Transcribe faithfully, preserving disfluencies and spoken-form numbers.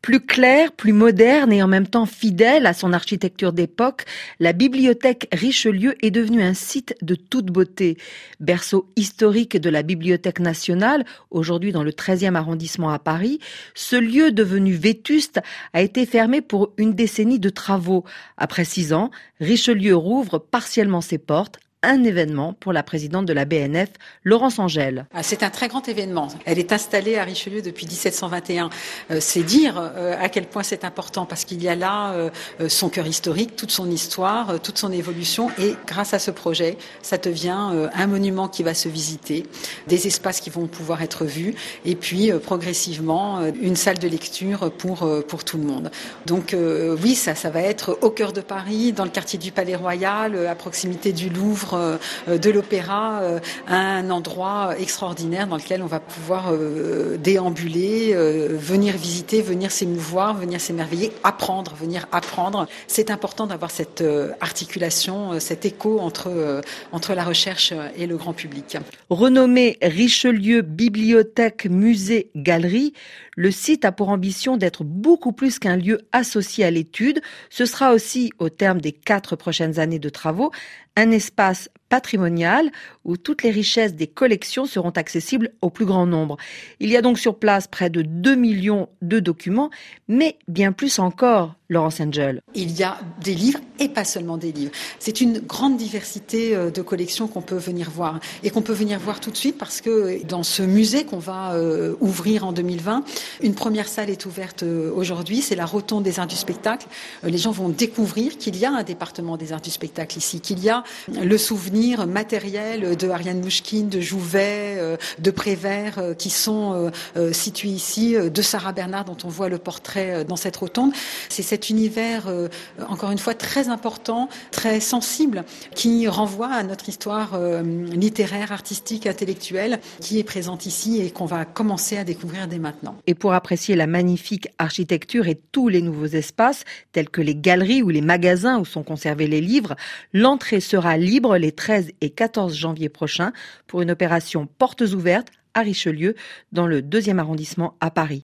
Plus claire, plus moderne et en même temps fidèle à son architecture d'époque, la bibliothèque Richelieu est devenue un site de toute beauté. Berceau historique de la Bibliothèque nationale, aujourd'hui dans le treizième arrondissement à Paris, ce lieu devenu vétuste a été fermé pour une décennie de travaux. Après six ans, Richelieu rouvre partiellement ses portes. Un événement pour la présidente de la B N F, Laurence Angèle. C'est un très grand événement. Elle est installée à Richelieu depuis dix-sept cent vingt et un. Euh, c'est dire euh, à quel point c'est important parce qu'il y a là euh, son cœur historique, toute son histoire, euh, toute son évolution et grâce à ce projet, ça devient euh, un monument qui va se visiter, des espaces qui vont pouvoir être vus et puis euh, progressivement euh, une salle de lecture pour euh, pour tout le monde. Donc euh, oui, ça ça va être au cœur de Paris, dans le quartier du Palais Royal, à proximité du Louvre, de l'Opéra, un endroit extraordinaire dans lequel on va pouvoir déambuler, venir visiter, venir s'émouvoir, venir s'émerveiller, apprendre, venir apprendre. C'est important d'avoir cette articulation, cet écho entre, entre la recherche et le grand public. Renommé Richelieu Bibliothèque, Musée, Galerie, le site a pour ambition d'être beaucoup plus qu'un lieu associé à l'étude. Ce sera aussi, au terme des quatre prochaines années de travaux, un espace patrimonial où toutes les richesses des collections seront accessibles au plus grand nombre. Il y a donc sur place près de deux millions de documents, mais bien plus encore, Laurence Angèle. Il y a des livres et pas seulement des livres. C'est une grande diversité de collections qu'on peut venir voir et qu'on peut venir voir tout de suite parce que dans ce musée qu'on va euh, ouvrir en deux mille vingt, une première salle est ouverte euh, aujourd'hui, c'est la Rotonde des Arts du Spectacle. Euh, les gens vont découvrir qu'il y a un département des Arts du Spectacle ici, qu'il y a le souvenir matériel de Ariane Mouchkine, de Jouvet, euh, de Prévert euh, qui sont euh, euh, situés ici, euh, de Sarah Bernard dont on voit le portrait euh, dans cette rotonde. C'est cet univers, euh, encore une fois, très important, très sensible, qui renvoie à notre histoire euh, littéraire, artistique, intellectuelle, qui est présente ici et qu'on va commencer à découvrir dès maintenant. Et pour apprécier la magnifique architecture et tous les nouveaux espaces, tels que les galeries ou les magasins où sont conservés les livres, l'entrée sera libre les treize et quatorze janvier prochains pour une opération portes ouvertes à Richelieu, dans le deuxième arrondissement à Paris.